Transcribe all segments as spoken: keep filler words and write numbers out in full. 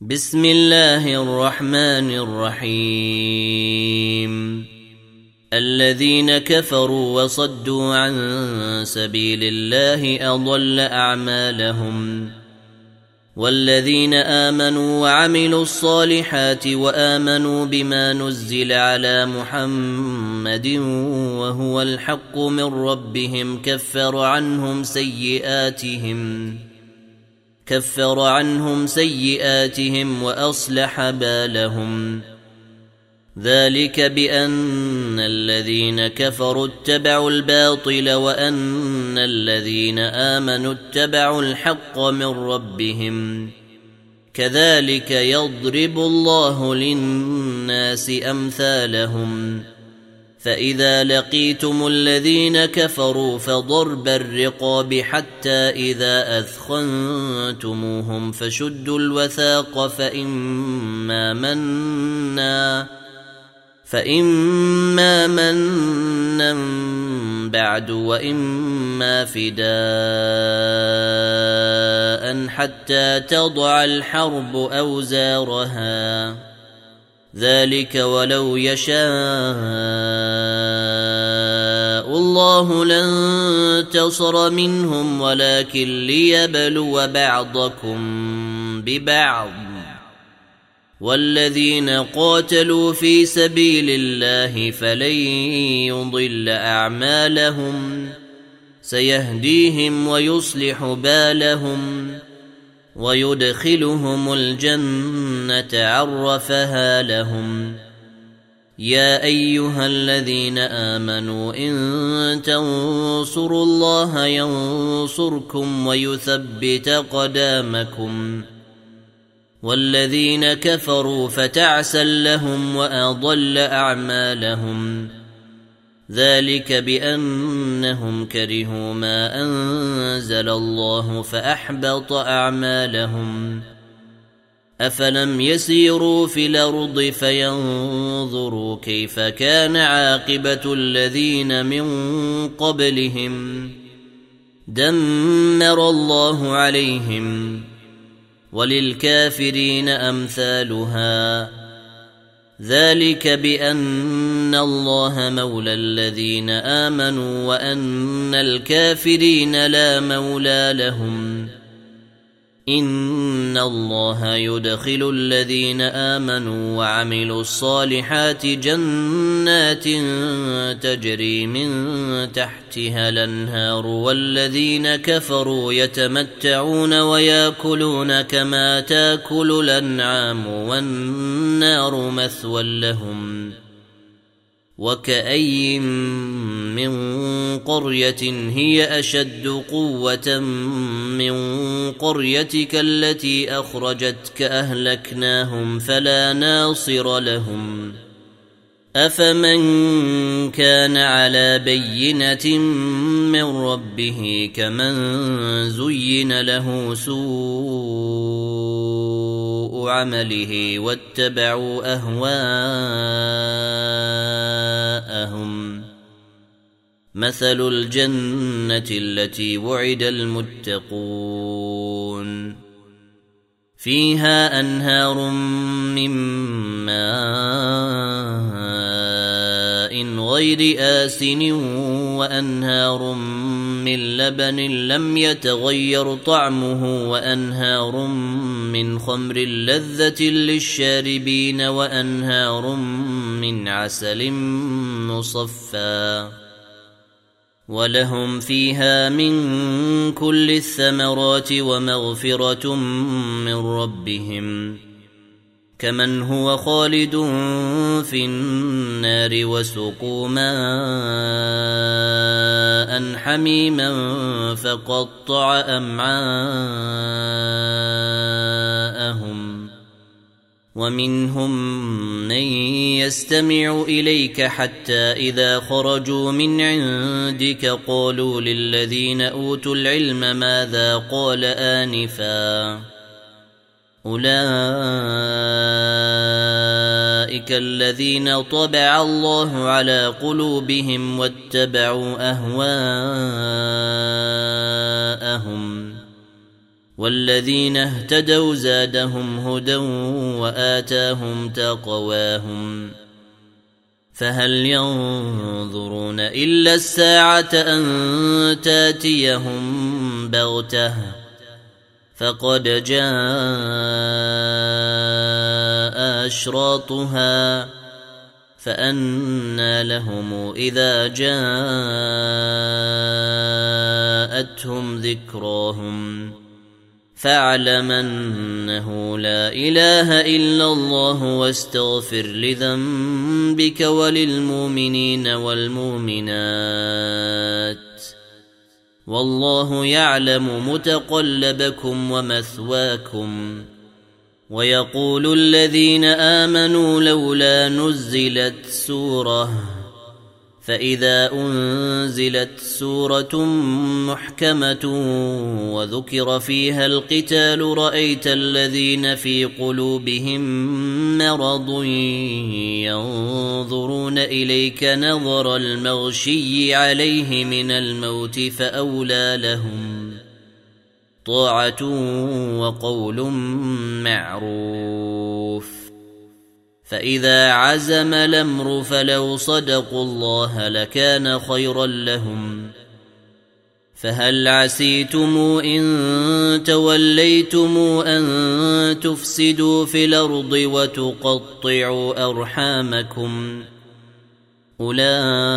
بسم الله الرحمن الرحيم. الذين كفروا وصدوا عن سبيل الله أضل أعمالهم، والذين آمنوا وعملوا الصالحات وآمنوا بما نزل على محمد وهو الحق من ربهم كفر عنهم سيئاتهم كفر عنهم سيئاتهم وأصلح بالهم. ذلك بأن الذين كفروا اتبعوا الباطل وأن الذين آمنوا اتبعوا الحق من ربهم. كذلك يضرب الله للناس أمثالهم. فإذا لقيتم الذين كفروا فضرب الرقاب حتى إذا أثخنتموهم فشدوا الوثاق فإما منا فإما منا بعد وإما فداء حتى تضع الحرب أوزارها. ذلك ولو يشاء الله لانتصر منهم ولكن ليبلو بعضكم ببعض. والذين قاتلوا في سبيل الله فلن يضل أعمالهم، سيهديهم ويصلح بالهم ويدخلهم الجنة عرفها لهم. يا أيها الذين آمنوا إن تنصروا الله ينصركم ويثبت قدامكم. والذين كفروا فتعسا لهم وأضل أعمالهم. ذلك بأنهم كرهوا ما أنزل الله فأحبط أعمالهم. أفلم يسيروا في الأرض فينظروا كيف كان عاقبة الذين من قبلهم. دمر الله عليهم وللكافرين أمثالها. ذلك بأن الله مولى الذين آمنوا وأن الكافرين لا مولى لهم. إن الله يدخل الذين آمنوا وعملوا الصالحات جنات تجري من تحتها الأنهار، والذين كفروا يتمتعون ويأكلون كما تأكل الأنعام والنار مثوى لهم. وكأي من قرية هي أشد قوة من قريتك التي أخرجتك أهلكناهم فلا ناصر لهم. أفمن كان على بينة من ربه كمن زين له سوء عمله واتبعوا أهواءهم. مثل الجنة التي وعد المتقون فيها أنهار من ماء غير آسن وأنهار من لبن لم يتغير طعمه وأنهار من خمر لذة للشاربين وأنهار من عسل مصفى ولهم فيها من كل الثمرات ومغفرة من ربهم كمن هو خالد في النار وسقوا ماء حميما فقطع أمعاءهم. ومنهم من يستمع إليك حتى إذا خرجوا من عندك قالوا للذين أوتوا العلم ماذا قال آنفا. أولئك الذين طبع الله على قلوبهم واتبعوا أهواءهم. والذين اهتدوا زادهم هدى وآتاهم تقواهم فهل ينظرون إلا الساعة أن تاتيهم بغتة فقد جاء أشراطها فأنى لهم إذا جاءتهم ذكراهم فاعلم أنه لا إله إلا الله واستغفر لذنبك وللمؤمنين والمؤمنات والله يعلم متقلبكم ومثواكم. ويقول الذين آمنوا لولا نزلت سورة فإذا أنزلت سورة محكمة وذكر فيها القتال رأيت الذين في قلوبهم مرض ينظرون إليك نظر المغشي عليه من الموت فأولى لهم طاعة وقول معروف. فإذا عزم الأمر فلو صدقوا الله لكان خيرا لهم. فهل عسيتم إن توليتم أن تفسدوا في الأرض وتقطعوا أرحامكم أولئك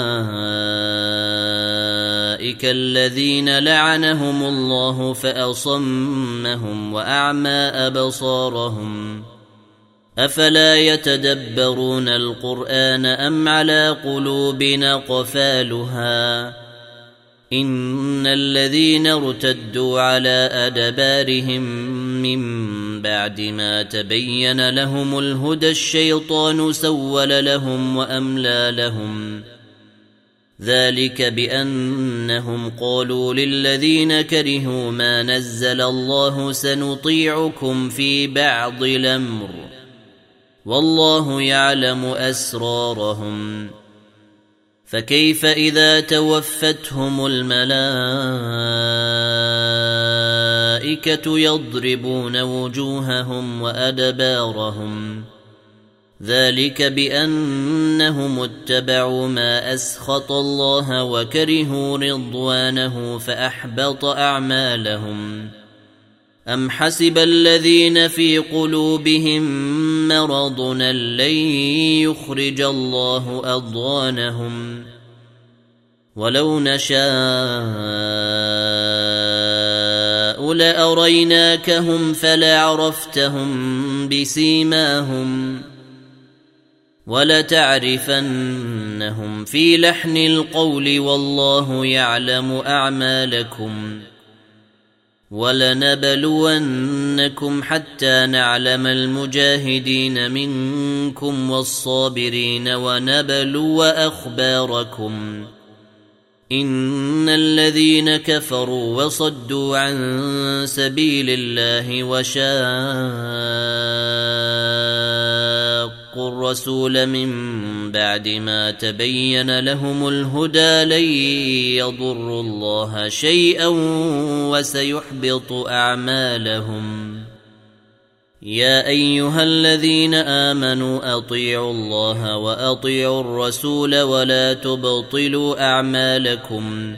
الذين لعنهم الله فأصمهم وأعمى أبصارهم أفلا يتدبرون القرآن أم على قلوب أقفالها إن الذين ارتدوا على أدبارهم من بعد ما تبين لهم الهدى الشيطان سول لهم وأملى لهم ذلك بأنهم قالوا للذين كرهوا ما نزل الله سنطيعكم في بعض الأمر والله يعلم أسرارهم. فكيف إذا توفتهم الملائكة يضربون وجوههم وأدبارهم ذلك بأنهم اتبعوا ما أسخط الله وكرهوا رضوانه فأحبط أعمالهم. أم حسب الذين في قلوبهم مرض لن يخرج الله أضغانهم ولو نشاء لأريناكهم فلعرفتهم بسيماهم ولتعرفنهم في لحن القول والله يعلم أعمالكم. ولنبلونكم حتى نعلم المجاهدين منكم والصابرين ونبلو أخباركم إن الذين كفروا وصدوا عن سبيل الله وشاقوا الرسول من بعد ما تبين لهم الهدى لن يضروا الله شيئا وسيحبط أعمالهم. يا أيها الذين آمنوا أطيعوا الله وأطيعوا الرسول ولا تبطلوا أعمالكم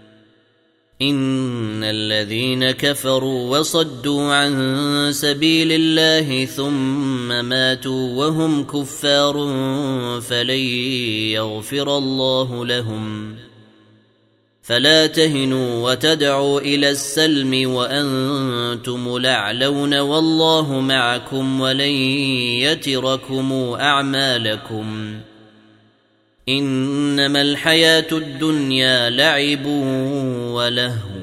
إن الذين كفروا وصدوا عن سبيل الله ثم ماتوا وهم كفار فلن يغفر الله لهم. فلا تهنوا وتدعوا إلى السلم وأنتم الأعلون والله معكم ولن يتركم أعمالكم. إنما الحياة الدنيا لعب ولهو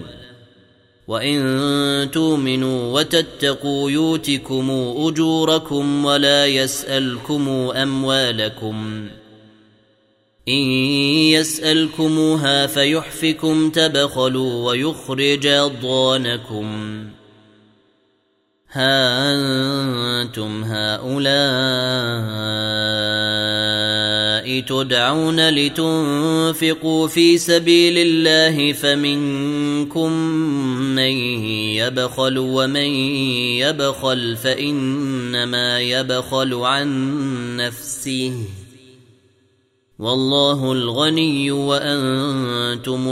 وإن تؤمنوا وتتقوا يؤتكم أجوركم ولا يسألكم أموالكم إن يسألكموها فيحفكم تبخلوا ويخرج أضغانكم. ها أنتم هؤلاء تدعون لتنفقوا في سبيل الله فمنكم من يبخل ومن يبخل فإنما يبخل عن نفسه والله الغني وأنتم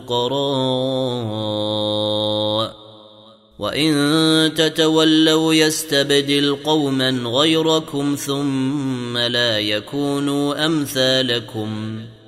الفقراء وإن تتولوا يستبدل قوما غيركم ثم لا يكونوا أمثالكم